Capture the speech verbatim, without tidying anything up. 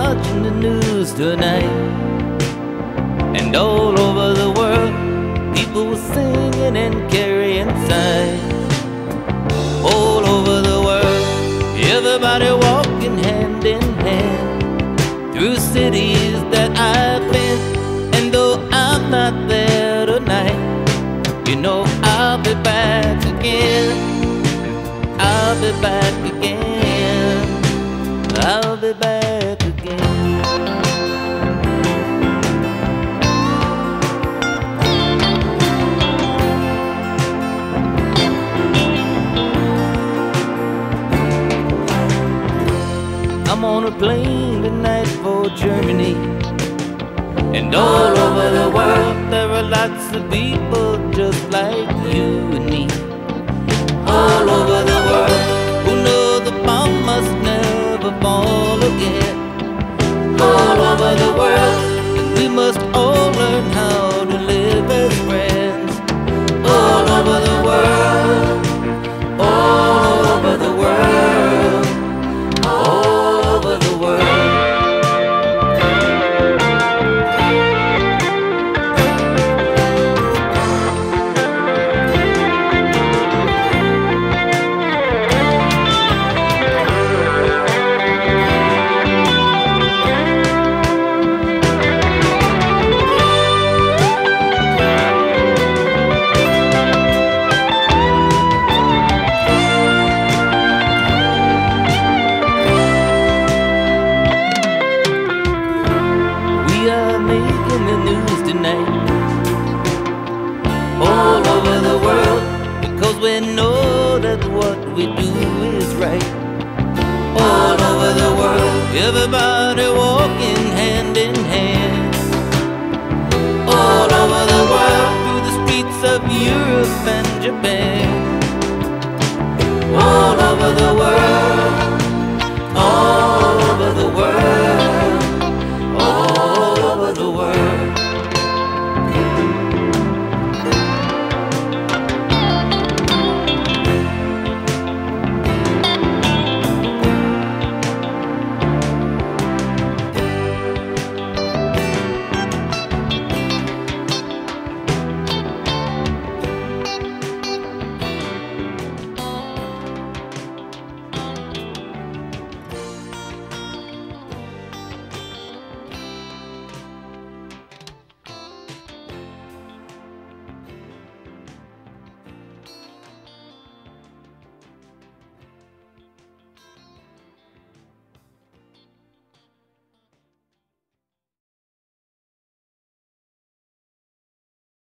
watching the news tonight, and all over the world people were singing and carrying signs. All over the world, everybody walking hand in hand through cities that I've been. And though I'm not there tonight, you know I'll be back again. I'll be back again. I'll be back again. I'm on a plane tonight for Germany, and all over the world there are lots of people just like you and me. All over the world who know the bomb must never fall again. All over the world, and we must all learn how to live as friends. All over the world, all over the world, all over the world. Making the news tonight, all over the world, because we know that what we do is right. All over the world, everybody walking